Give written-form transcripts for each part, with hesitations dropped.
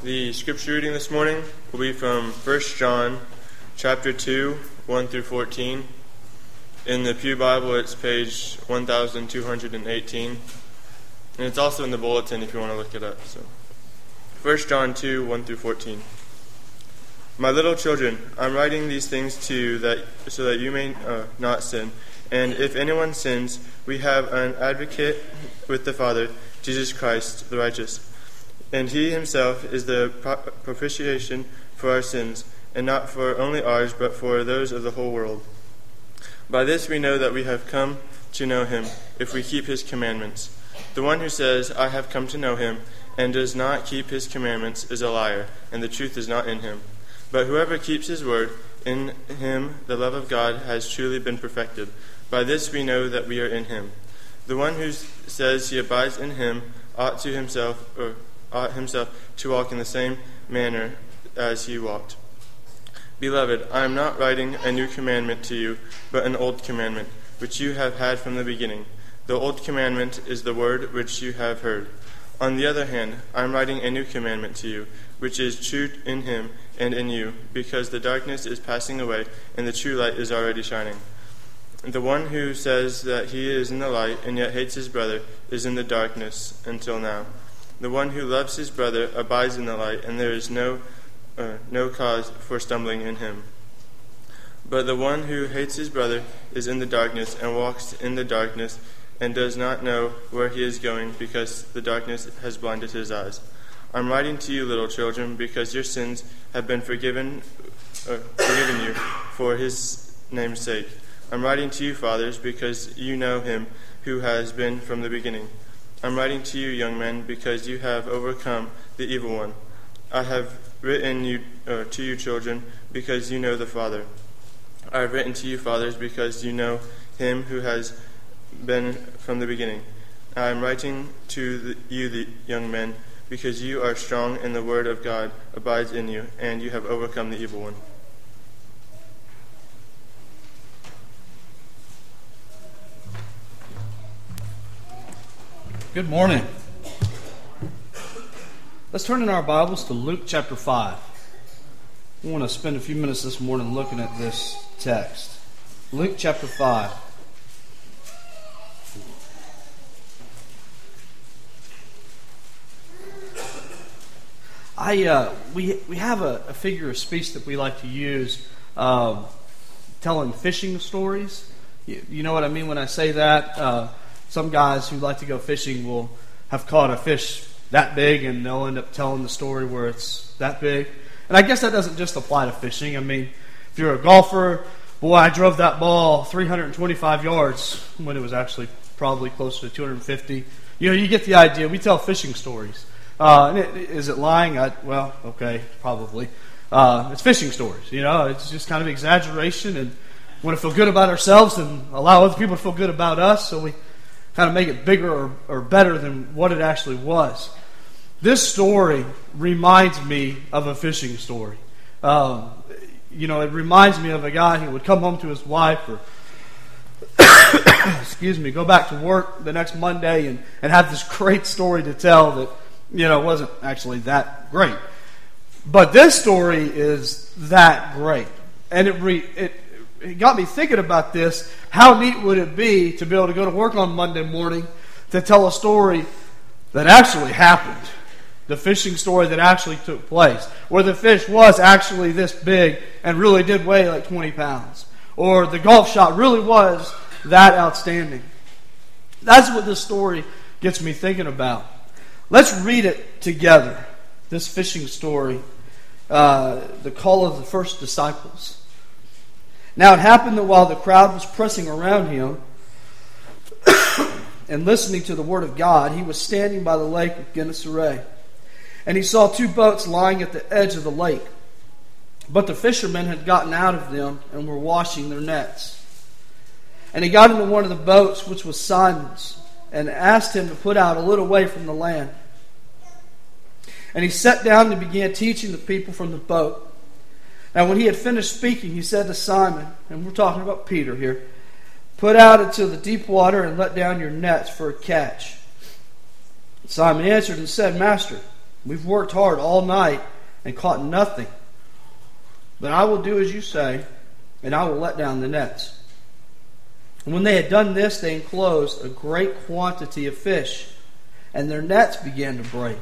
The scripture reading this morning will be from 1 John chapter 2, 1 through 14. In the Pew Bible, it's page 1218. And it's also in the bulletin if you want to look it up. So, 1 John 2, 1 through 14. My little children, I'm writing these things to you so that you may not sin. And if anyone sins, we have an advocate with the Father, Jesus Christ, the righteous. And he himself is the propitiation for our sins, and not for only ours, but for those of the whole world. By this we know that we have come to know him, if we keep his commandments. The one who says, I have come to know him, and does not keep his commandments is a liar, and the truth is not in him. But whoever keeps his word, in him the love of God has truly been perfected. By this we know that we are in him. The one who says he abides in him ought himself to walk in the same manner as he walked. Beloved, I am not writing a new commandment to you, but an old commandment, which you have had from the beginning. The old commandment is the word which you have heard. On the other hand, I am writing a new commandment to you, which is true in him and in you, because the darkness is passing away, and the true light is already shining. The one who says that he is in the light and yet hates his brother is in the darkness until now. The one who loves his brother abides in the light, and there is no cause for stumbling in him. But the one who hates his brother is in the darkness and walks in the darkness and does not know where he is going, because the darkness has blinded his eyes. I'm writing to you, little children, because your sins have been forgiven you for his name's sake. I'm writing to you, fathers, because you know him who has been from the beginning. I'm writing to you, young men, because you have overcome the evil one. I have written to you, children, because you know the Father. I have written to you, fathers, because you know him who has been from the beginning. I am writing to you, the young men, because you are strong and the word of God abides in you, and you have overcome the evil one. Good morning. Let's turn in our Bibles to Luke chapter 5. We want to spend a few minutes this morning looking at this text. Luke chapter 5. We have a figure of speech that we like to use, telling fishing stories. You know what I mean when I say that? Some guys who like to go fishing will have caught a fish that big, and they'll end up telling the story where it's that big. And I guess that doesn't just apply to fishing. I mean, if you're a golfer, boy, I drove that ball 325 yards when it was actually probably closer to 250. You know, you get the idea. We tell fishing stories. Is it lying? Well, okay, probably. It's fishing stories. You know, it's just kind of exaggeration, and we want to feel good about ourselves and allow other people to feel good about us, so we kind of make it bigger or better than what it actually was. This story reminds me of a fishing story. It reminds me of a guy who would come home to his wife or go back to work the next Monday and have this great story to tell that, wasn't actually that great. But this story is that great. And it got me thinking about this. How neat would it be to be able to go to work on Monday morning to tell a story that actually happened? The fishing story that actually took place, where the fish was actually this big and really did weigh like 20 pounds. Or the golf shot really was that outstanding. That's what this story gets me thinking about. Let's read it together. This fishing story, the call of the first disciples. Now it happened that while the crowd was pressing around him and listening to the word of God, he was standing by the lake of Gennesaret. And he saw two boats lying at the edge of the lake. But the fishermen had gotten out of them and were washing their nets. And he got into one of the boats, which was Simon's, and asked him to put out a little way from the land. And he sat down and began teaching the people from the boat. Now when he had finished speaking, he said to Simon, and we're talking about Peter here, "Put out into the deep water and let down your nets for a catch." Simon answered and said, "Master, We've worked hard all night and caught nothing. But I will do as you say, and I will let down the nets." And when they had done this, they enclosed a great quantity of fish, and their nets began to break.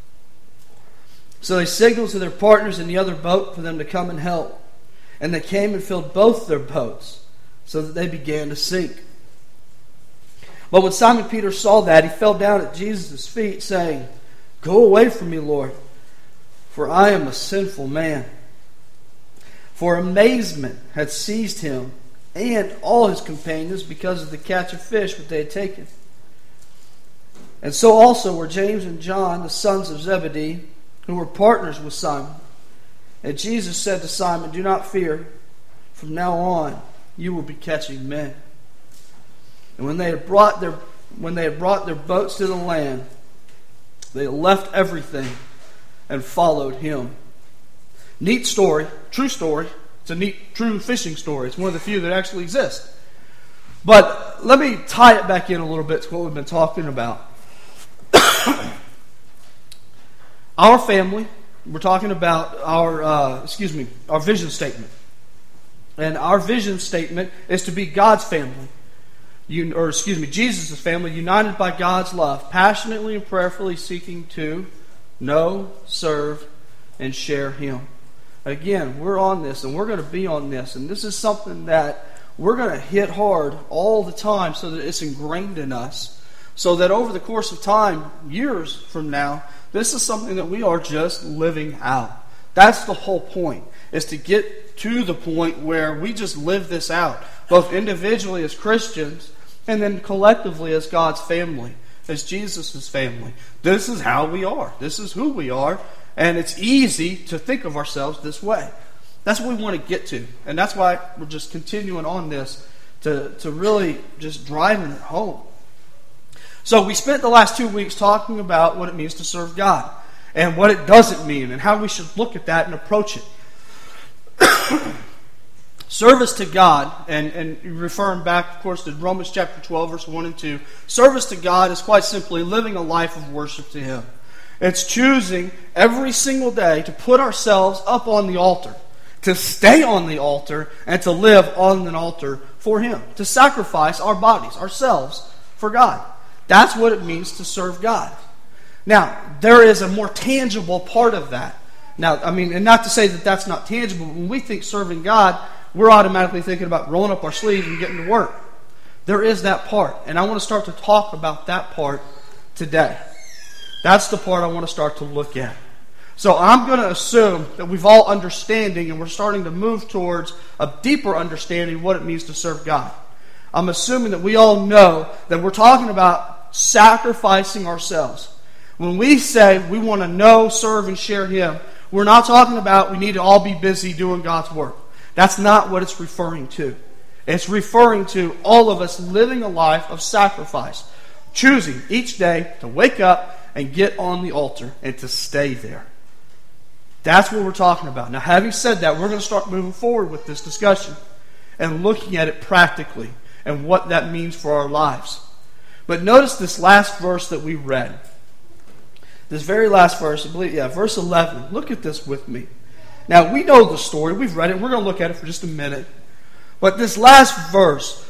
So they signaled to their partners in the other boat for them to come and help. And they came and filled both their boats, so that they began to sink. But when Simon Peter saw that, he fell down at Jesus' feet, saying, "Go away from me, Lord, for I am a sinful man." For amazement had seized him and all his companions because of the catch of fish which they had taken. And so also were James and John, the sons of Zebedee, who were partners with Simon. And Jesus said to Simon, "Do not fear. From now on you will be catching men." And when they had brought their boats to the land, they left everything and followed him. Neat story, true story. It's a neat, true fishing story. It's one of the few that actually exist. But let me tie it back in a little bit to what we've been talking about. Our family, we're talking about our vision statement. And our vision statement is to be God's family. Jesus' family, united by God's love, passionately and prayerfully seeking to know, serve, and share Him. Again, we're on this, and we're going to be on this. And this is something that we're going to hit hard all the time so that it's ingrained in us. So that over the course of time, years from now, this is something that we are just living out. That's the whole point, is to get to the point where we just live this out, both individually as Christians and then collectively as God's family, as Jesus' family. This is how we are. This is who we are. And it's easy to think of ourselves this way. That's what we want to get to. And that's why we're just continuing on this to really just driving it home. So we spent the last 2 weeks talking about what it means to serve God and what it doesn't mean and how we should look at that and approach it. Service to God, and referring back, of course, to Romans chapter 12, verse 1 and 2, service to God is quite simply living a life of worship to Him. It's choosing every single day to put ourselves up on the altar, to stay on the altar, and to live on an altar for Him, to sacrifice our bodies, ourselves, for God. That's what it means to serve God. Now, there is a more tangible part of that. Now, and not to say that that's not tangible, but when we think serving God, we're automatically thinking about rolling up our sleeves and getting to work. There is that part, and I want to start to talk about that part today. That's the part I want to start to look at. So I'm going to assume that we've all understanding and we're starting to move towards a deeper understanding of what it means to serve God. I'm assuming that we all know that we're talking about sacrificing ourselves. When we say we want to know, serve, and share Him, we're not talking about we need to all be busy doing God's work. That's not what it's referring to. It's referring to all of us living a life of sacrifice, choosing each day to wake up and get on the altar and to stay there. That's what we're talking about. Now, having said that, we're going to start moving forward with this discussion and looking at it practically and what that means for our lives. But notice this last verse that we read. This very last verse, verse 11. Look at this with me. Now, we know the story. We've read it. We're going to look at it for just a minute. But this last verse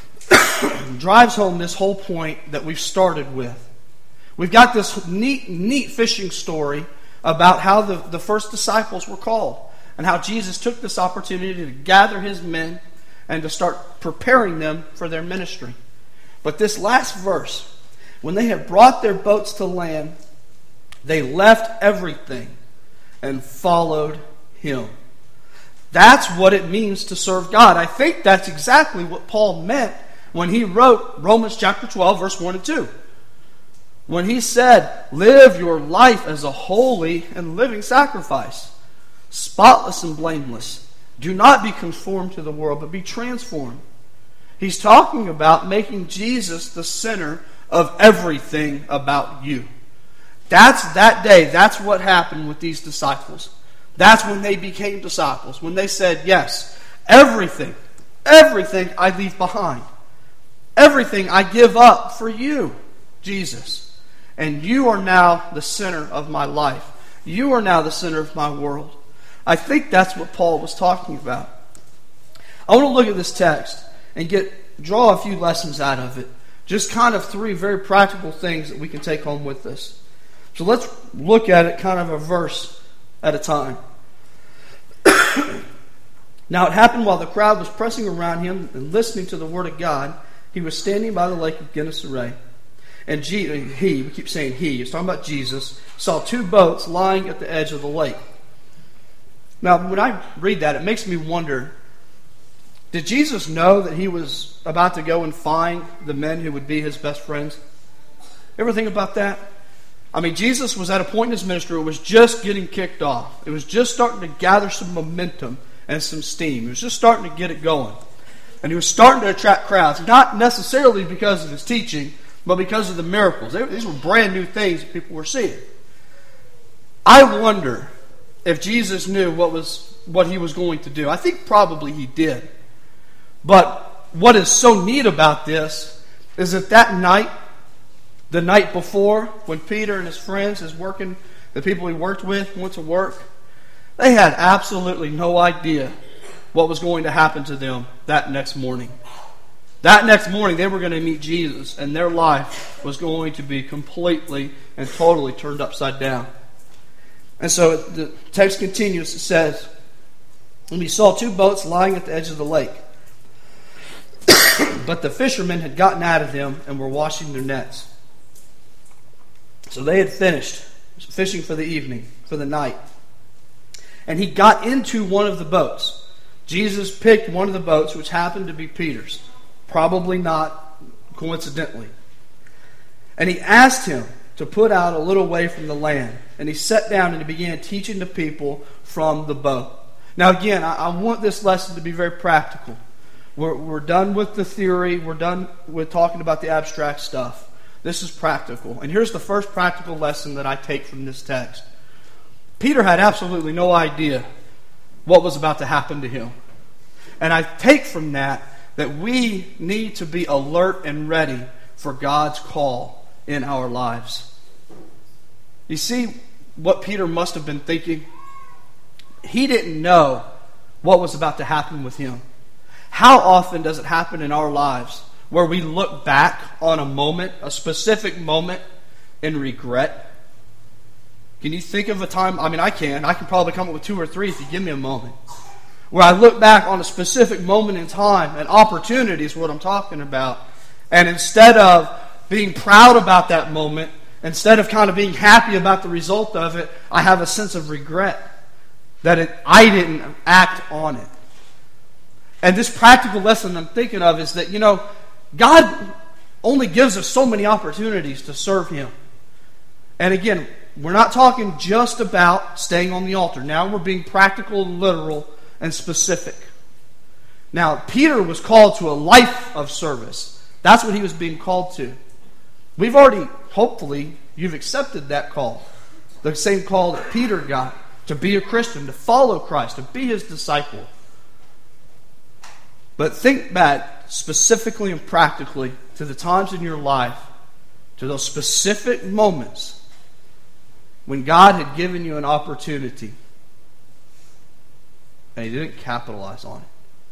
drives home this whole point that we've started with. We've got this neat fishing story about how the first disciples were called and how Jesus took this opportunity to gather His men and to start preparing them for their ministry. But this last verse, when they had brought their boats to land, they left everything and followed Him. That's what it means to serve God. I think that's exactly what Paul meant when he wrote Romans chapter 12, verse 1 and 2. When he said, live your life as a holy and living sacrifice, spotless and blameless. Do not be conformed to the world, but be transformed. He's talking about making Jesus the center of everything about you. That's that day. That's what happened with these disciples. That's when they became disciples. When they said, yes, everything I leave behind. Everything I give up for you, Jesus. and you are now the center of my life. You are now the center of my world. I think that's what Paul was talking about. I want to look at this text and draw a few lessons out of it. Just kind of 3 very practical things that we can take home with us. So let's look at it kind of a verse at a time. Now it happened while the crowd was pressing around him and listening to the word of God, he was standing by the lake of Gennesaret. And we keep saying he's talking about Jesus, saw 2 boats lying at the edge of the lake. Now when I read that, it makes me wonder, did Jesus know that he was about to go and find the men who would be his best friends? Ever think about that? I mean, Jesus was at a point in his ministry where it was just getting kicked off. It was just starting to gather some momentum and some steam. He was just starting to get it going. And he was starting to attract crowds, not necessarily because of his teaching, but because of the miracles. These were brand new things that people were seeing. I wonder if Jesus knew what he was going to do. I think probably he did. But what is so neat about this is that night, the night before, when Peter and his friends, the people he worked with, went to work, they had absolutely no idea what was going to happen to them that next morning. That next morning, they were going to meet Jesus, and their life was going to be completely and totally turned upside down. And so the text continues. It says, and we saw 2 boats lying at the edge of the lake. But the fishermen had gotten out of them and were washing their nets. So they had finished fishing for the evening, for the night. And he got into one of the boats. Jesus picked one of the boats, which happened to be Peter's. Probably not coincidentally. And he asked him to put out a little way from the land. And he sat down and he began teaching the people from the boat. Now again, I want this lesson to be very practical. We're done with the theory. We're done with talking about the abstract stuff. This is practical. And here's the first practical lesson that I take from this text. Peter had absolutely no idea what was about to happen to him. And I take from that we need to be alert and ready for God's call in our lives. You see what Peter must have been thinking? He didn't know what was about to happen with him. How often does it happen in our lives where we look back on a moment, a specific moment, and regret? Can you think of a time? I mean, I can probably come up with 2 or 3 if you give me a moment. Where I look back on a specific moment in time, and opportunity is what I'm talking about. And instead of being proud about that moment, instead of kind of being happy about the result of it, I have a sense of regret that I didn't act on it. And this practical lesson I'm thinking of is that, God only gives us so many opportunities to serve Him. And again, we're not talking just about staying on the altar. Now we're being practical, literal, and specific. Now, Peter was called to a life of service. That's what he was being called to. We've already, hopefully, you've accepted that call. The same call that Peter got, to be a Christian, to follow Christ, to be His disciple. But think back specifically and practically to the times in your life, to those specific moments when God had given you an opportunity and He didn't capitalize on it.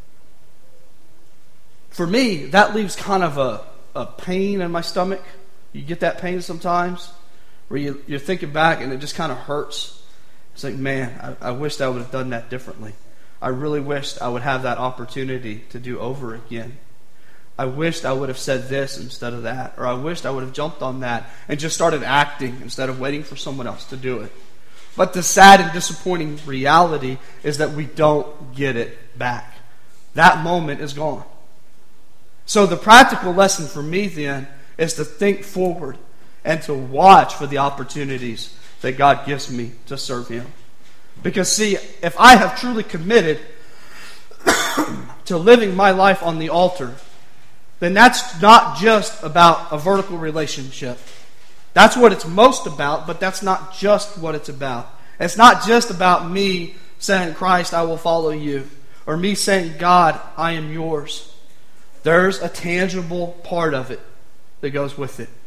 For me, that leaves kind of a pain in my stomach. You get that pain sometimes where you're thinking back and it just kind of hurts. It's like, man, I wished I would have done that differently. I really wished I would have that opportunity to do over again. I wished I would have said this instead of that. Or I wished I would have jumped on that and just started acting instead of waiting for someone else to do it. But the sad and disappointing reality is that we don't get it back. That moment is gone. So the practical lesson for me then is to think forward and to watch for the opportunities that God gives me to serve Him. Because see, if I have truly committed to living my life on the altar, then that's not just about a vertical relationship. That's what it's most about, but that's not just what it's about. It's not just about me saying, Christ, I will follow you, or me saying, God, I am yours. There's a tangible part of it that goes with it.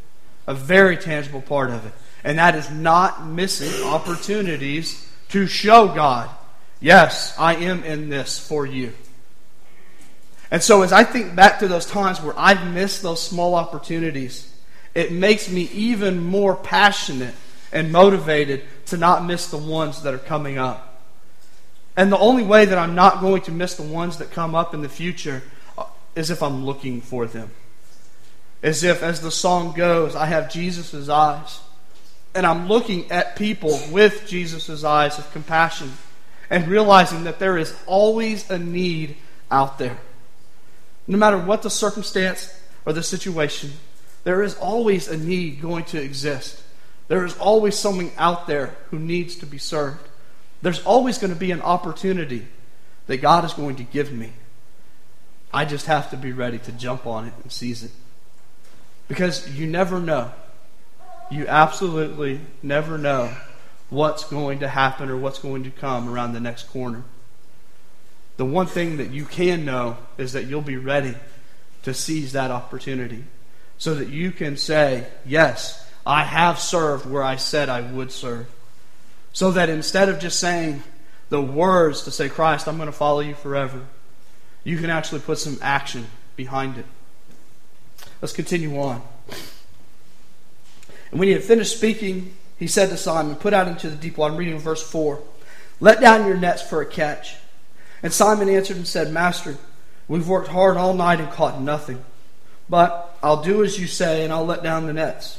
a very tangible part of it. And that is not missing opportunities to show God, yes, I am in this for you. And so as I think back to those times where I've missed those small opportunities, it makes me even more passionate and motivated to not miss the ones that are coming up. And the only way that I'm not going to miss the ones that come up in the future is if I'm looking for them. As if, as the song goes, I have Jesus' eyes. And I'm looking at people with Jesus' eyes of compassion and realizing that there is always a need out there. No matter what the circumstance or the situation, there is always a need going to exist. There is always someone out there who needs to be served. There's always going to be an opportunity that God is going to give me. I just have to be ready to jump on it and seize it. Because you never know. You absolutely never know what's going to happen or what's going to come around the next corner. The one thing that you can know is that you'll be ready to seize that opportunity so that you can say, yes, I have served where I said I would serve. So that instead of just saying the words to say, Christ, I'm going to follow you forever, you can actually put some action behind it. Let's continue on. And when he had finished speaking, he said to Simon, put out into the deep water. I'm reading verse 4. Let down your nets for a catch. And Simon answered and said, Master, we've worked hard all night and caught nothing. But I'll do as you say, and I'll let down the nets.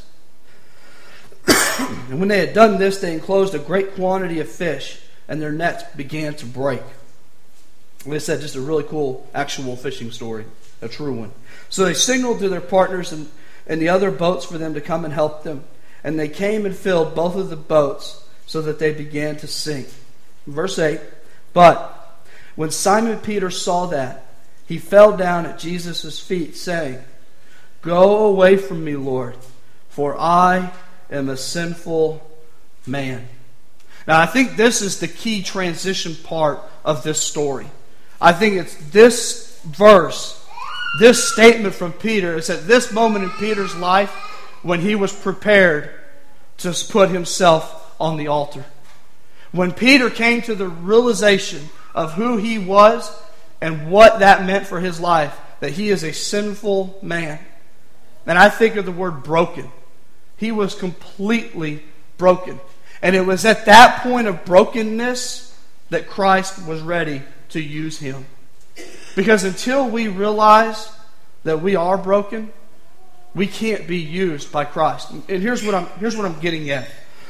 And when they had done this, they enclosed a great quantity of fish, and their nets began to break. Like I said, just a really cool actual fishing story, a true one. So they signaled to their partners and the other boats for them to come and help them. And they came and filled both of the boats so that they began to sink. Verse 8, but when Simon Peter saw that, he fell down at Jesus' feet, saying, Go away from me, Lord, for I am a sinful man. Now, I think this is the key transition part of this story. I think it's this verse, this statement from Peter. It's at this moment in Peter's life when he was prepared to put himself on the altar. When Peter came to the realization of who he was and what that meant for his life, that he is a sinful man. And I think of the word broken. He was completely broken. And it was at that point of brokenness that Christ was ready to use him. Because until we realize that we are broken, we can't be used by Christ. And here's what I'm getting at.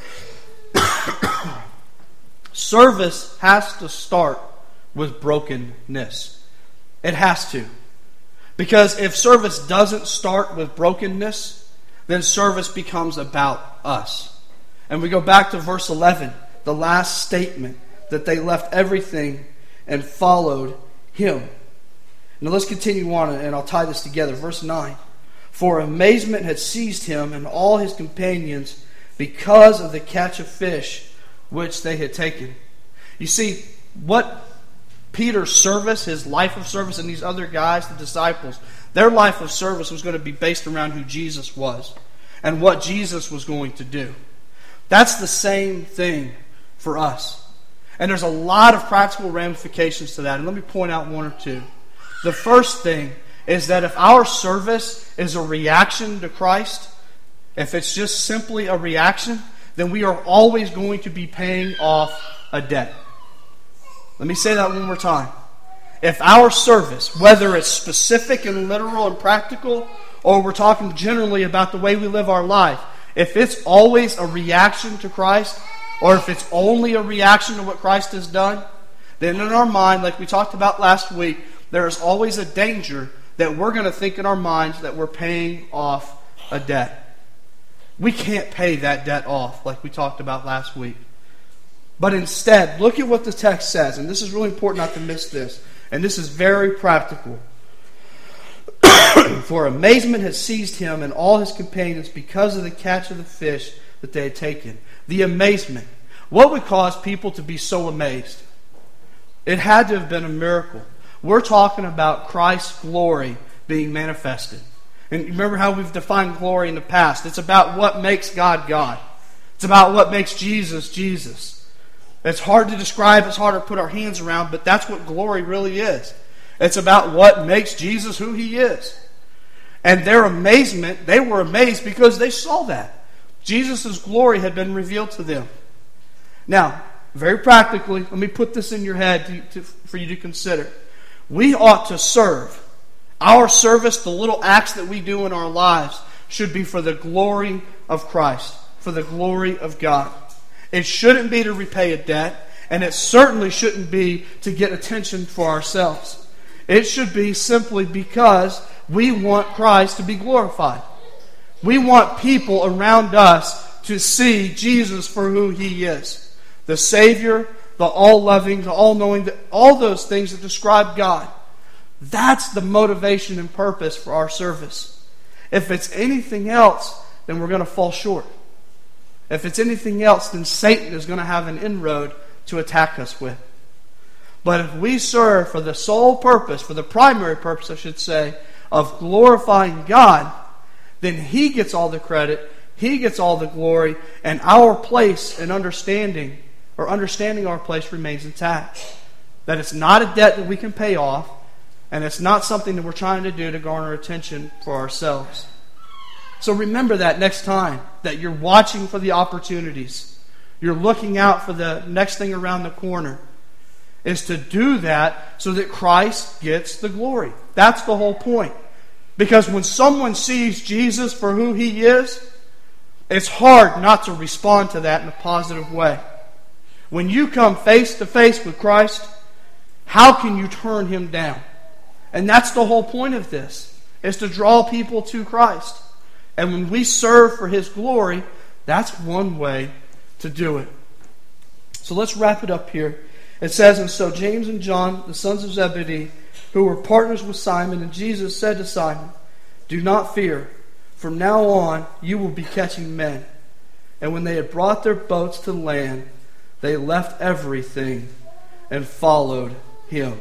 Service has to start with brokenness. It has to. Because if service doesn't start with brokenness, then service becomes about us. And we go back to verse 11, the last statement, that they left everything and followed him. Now let's continue on, and I'll tie this together. Verse 9. For amazement had seized him and all his companions because of the catch of fish which they had taken. You see, what Peter's service, his life of service, and these other guys, the disciples, their life of service was going to be based around who Jesus was and what Jesus was going to do. That's the same thing for us. And there's a lot of practical ramifications to that. And let me point out one or two. The first thing is that if our service is a reaction to Christ, if it's just simply a reaction, then we are always going to be paying off a debt. Let me say that one more time. If our service, whether it's specific and literal and practical, or we're talking generally about the way we live our life, if it's always a reaction to Christ, or if it's only a reaction to what Christ has done, then in our mind, like we talked about last week, there is always a danger that we're going to think in our minds that we're paying off a debt. We can't pay that debt off like we talked about last week. But instead, look at what the text says, and this is really important not to miss this, and this is very practical. For amazement had seized him and all his companions because of the catch of the fish that they had taken. The amazement. What would cause people to be so amazed? It had to have been a miracle. We're talking about Christ's glory being manifested. And remember how we've defined glory in the past. It's about what makes God God. It's about what makes Jesus Jesus. It's hard to describe, it's hard to put our hands around, but that's what glory really is. It's about what makes Jesus who He is. And their amazement, they were amazed because they saw that. Jesus' glory had been revealed to them. Now, very practically, let me put this in your head for you to consider. We ought to serve. Our service, the little acts that we do in our lives, should be for the glory of Christ, for the glory of God. It shouldn't be to repay a debt, and it certainly shouldn't be to get attention for ourselves. It should be simply because we want Christ to be glorified. We want people around us to see Jesus for who He is. The Savior, the all-loving, the all-knowing, all those things that describe God. That's the motivation and purpose for our service. If it's anything else, then we're going to fall short. If it's anything else, then Satan is going to have an inroad to attack us with. But if we serve for the sole purpose, for the primary purpose, I should say, of glorifying God, then He gets all the credit, He gets all the glory, and our place in understanding our place remains intact. That it's not a debt that we can pay off, and it's not something that we're trying to do to garner attention for ourselves. So remember that next time that you're watching for the opportunities, you're looking out for the next thing around the corner, is to do that so that Christ gets the glory. That's the whole point. Because when someone sees Jesus for who He is, it's hard not to respond to that in a positive way. When you come face to face with Christ, how can you turn Him down? And that's the whole point of this, is to draw people to Christ. And when we serve for His glory, that's one way to do it. So let's wrap it up here. It says, "And so James and John, the sons of Zebedee, who were partners with Simon, and Jesus said to Simon, 'Do not fear. From now on you will be catching men.' And when they had brought their boats to land, they left everything and followed Him."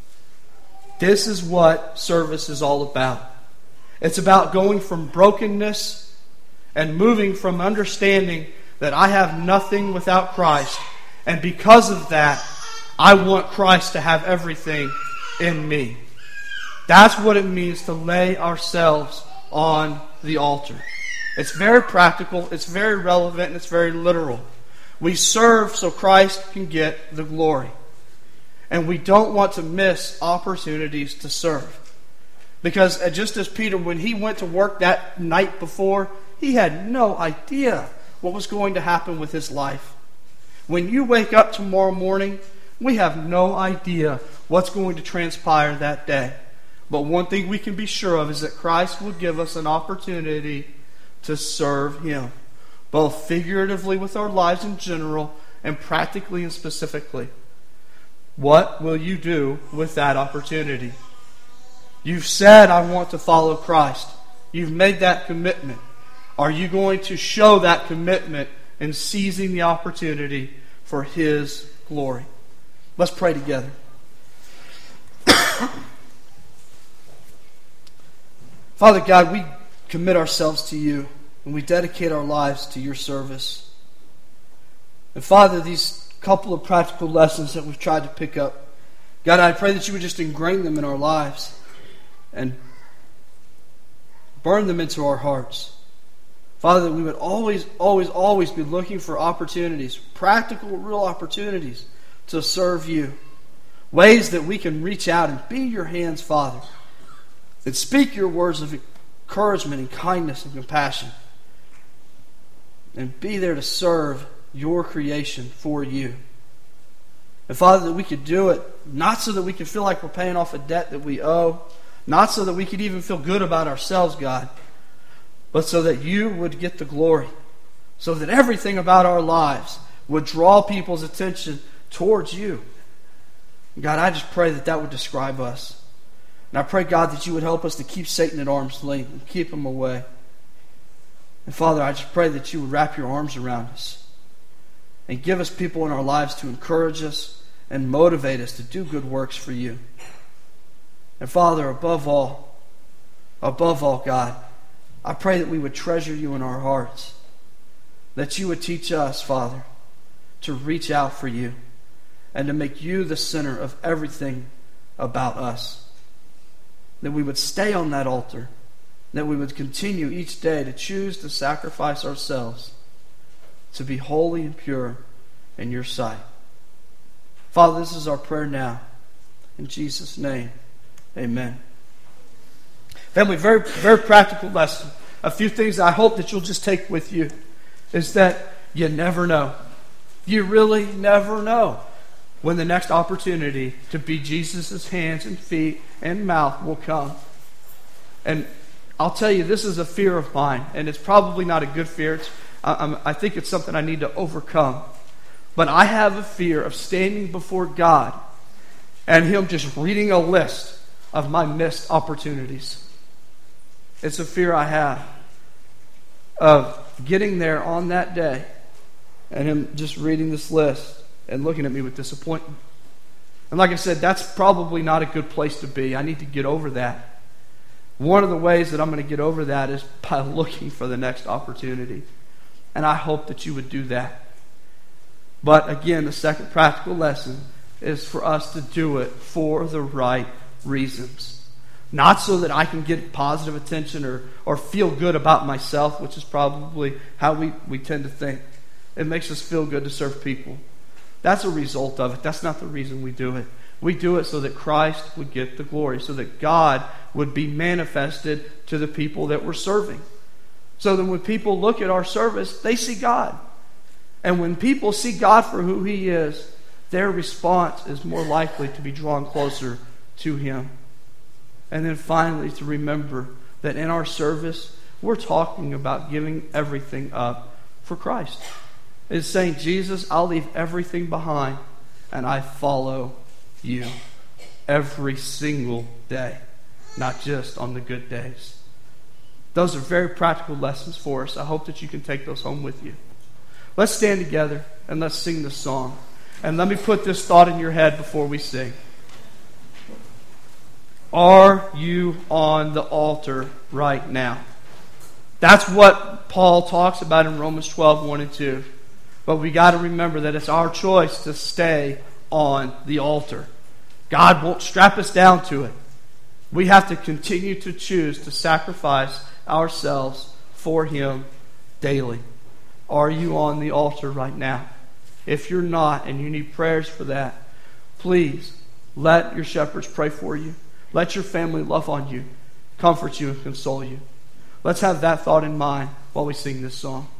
This is what service is all about. It's about going from brokenness and moving from understanding that I have nothing without Christ. And because of that, I want Christ to have everything in me. That's what it means to lay ourselves on the altar. It's very practical, it's very relevant, and it's very literal. We serve so Christ can get the glory. And we don't want to miss opportunities to serve. Because just as Peter, when he went to work that night before, he had no idea what was going to happen with his life. When you wake up tomorrow morning, we have no idea what's going to transpire that day. But one thing we can be sure of is that Christ will give us an opportunity to serve Him, both figuratively with our lives in general and practically and specifically. What will you do with that opportunity? You've said, "I want to follow Christ." You've made that commitment. Are you going to show that commitment in seizing the opportunity for His glory? Let's pray together. Father God, we commit ourselves to You, and we dedicate our lives to Your service. And Father, these couple of practical lessons that we've tried to pick up, God, I pray that You would just ingrain them in our lives and burn them into our hearts. Father, that we would always be looking for opportunities, practical, real opportunities to serve You. Ways that we can reach out and be Your hands, Father. That speak Your words of encouragement and kindness and compassion. And be there to serve Your creation for You. And Father, that we could do it not so that we could feel like we're paying off a debt that we owe, not so that we could even feel good about ourselves, God, but so that You would get the glory. So that everything about our lives would draw people's attention towards You. God, I just pray that that would describe us. And I pray, God, that You would help us to keep Satan at arm's length and keep him away. And Father, I just pray that You would wrap Your arms around us and give us people in our lives to encourage us and motivate us to do good works for You. And Father, above all, above all, God, I pray that we would treasure you in our hearts, that you would teach us, Father, to reach out for you and to make you the center of everything about us. That we would stay on that altar, that we would continue each day to choose to sacrifice ourselves to be holy and pure in your sight. Father, this is our prayer now. In Jesus' name, amen. Family, very, very practical lesson. A few things I hope that you'll just take with you is that you never know. You really never know when the next opportunity to be Jesus' hands and feet and mouth will come. And I'll tell you, this is a fear of mine, and it's probably not a good fear. I think it's something I need to overcome. But I have a fear of standing before God and Him just reading a list of my missed opportunities. It's a fear I have of getting there on that day and Him just reading this list and looking at me with disappointment. And like I said, that's probably not a good place to be. I need to get over that. One of the ways that I'm going to get over that is by looking for the next opportunity. And I hope that you would do that. But again, the second practical lesson is for us to do it for the right reasons. Not so that I can get positive attention or feel good about myself, which is probably how we tend to think. It makes us feel good to serve people. That's a result of it. That's not the reason we do it. We do it so that Christ would get the glory, so that God would be manifested to the people that we're serving. So that when people look at our service, they see God. And when people see God for who He is, their response is more likely to be drawn closer to Him. And then finally, to remember that in our service, we're talking about giving everything up for Christ. It's saying, Jesus, I'll leave everything behind and I follow you every single day, not just on the good days. Those are very practical lessons for us. I hope that you can take those home with you. Let's stand together and let's sing this song. And let me put this thought in your head before we sing. Are you on the altar right now? That's what Paul talks about in Romans 12, 1 and 2. But we got to remember that it's our choice to stay on the altar. God won't strap us down to it. We have to continue to choose to sacrifice ourselves for Him daily. Are you on the altar right now? If you're not and you need prayers for that, please let your shepherds pray for you. Let your family love on you, comfort you, and console you. Let's have that thought in mind while we sing this song.